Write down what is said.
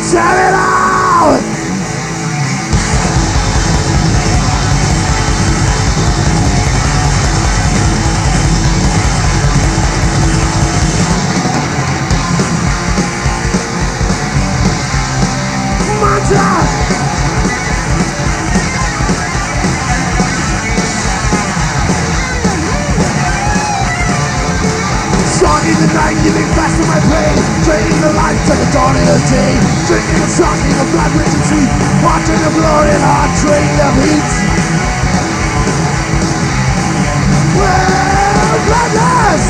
Shout it out! Mantra! Shocking the night, giving fast to my pain. Draining the light till the dawn of the day. Drinking and shocking the blood rich and sweet. Watching the glory and heart trading the heat. Well, bloodless!